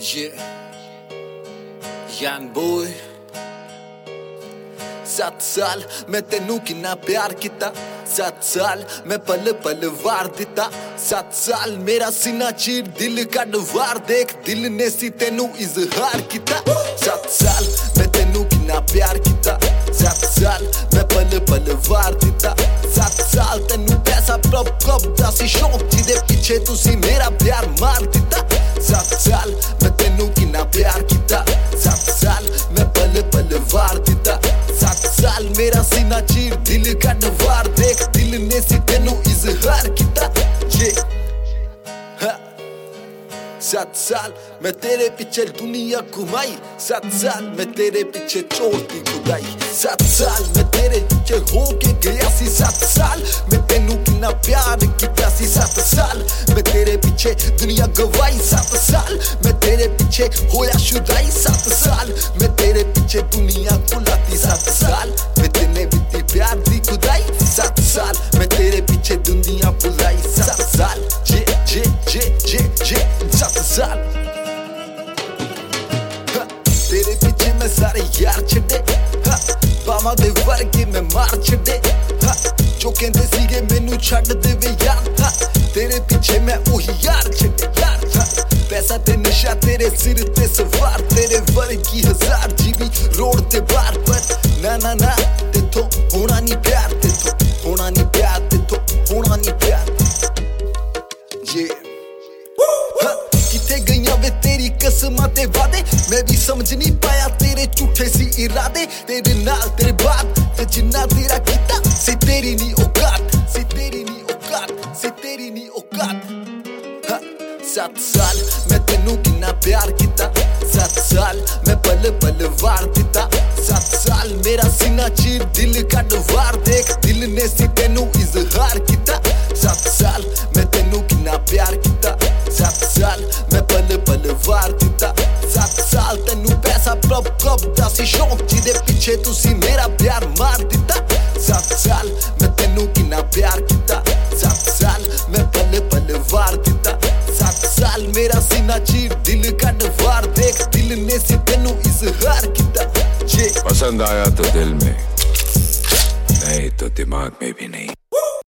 Yeah, young boy 7 साल मैं तेनू किन्ना प्यार किता 7 साल मैं पल पल वार दिता 7 साल मेरा सीना चीर दिल कड वार देख दिल ने सी तेनू इजहार किता 7 साल मैं तेनू किन्ना प्यार किता 7 साल मैं पल पल वार दिता 7 साल तेनू पैसा प्रभ कब दा सी शौक जिदे पीछे तुसी मेरा प्यार मार दिता 7 साल मैं तेनू किन्ना प्यार किता 7 साल मैं पल पल वार दिता 7 साल मेरा सीना चीर दिल कड वार देख दिल ने सी तेनू इजहार किता ये 7 साल मैं तेरे पीछे दुनिया घुमाई 7 साल मैं तेरे पीछे चोटी खुदाई 7 साल मैं तेरे पीछे होके गया सी 7 साल मैं तेनू किन्ना प्यार किता सी 7 साल मैं तेरे पीछे दुनिया गवाई 7 साल मैं तेरे पीछे होया शुदाई 7 साल मैं तेरे पीछे दुनिया खुलाती 7 साल मैं तेने बीती प्यार दी खुदाई 7 साल मैं तेरे पीछे दुनिया बुलाई 7 साल जे 7 साल तेरे पीछे मैं सारे यार छड़े पावा दे वर्गे मैं मार छड़े जो कहंदे सीगे मैनू छड़ देवे यार तेरे पीछे मैं ओही यार छड़े यार पैसा ते नशा तेरे सिर ते सवार तेरे वर्गी 1000 जीबी रोड ते बार पर ना तेथों होना नहीं प्यार तेथों होना नहीं प्यार तेथों होना नहीं प्यार ये किथे गईयां वे तेरी कसमां ते वादे मैं भी समझ नहीं पाया तेरे झूठे सी इरादे तेरे नाल तेरे बाद ते जिन्ना तेरा कीता सी तेरी नी औकात सी तेरी नी औकात सी तेरी नी औकात 7 साल मैं तेनू किन्ना प्यार किता 7 साल मैं पल पल वार दिता 7 साल मेरा सीना चीर दिल कड वार देख दिल ने सी तेनू इजहार किता 7 साल मैं तेनू किन्ना प्यार किता 7 साल मैं पल पल वार दिता 7 साल तेनू पैसा प्रभ कब दा सी शौक जिदे पीछे तुसी मेरा प्यार मार दिता 7 साल मैं तेनू किन्ना प्यार किता 7 साल मैं पल पल वार दिता 7 साल मेरा सीना चीर दिल कड वार देख दिल ने सी तेनू इजहार किता ये पसंद आया तो दिल में नहीं तो दिमाग में भी नहीं।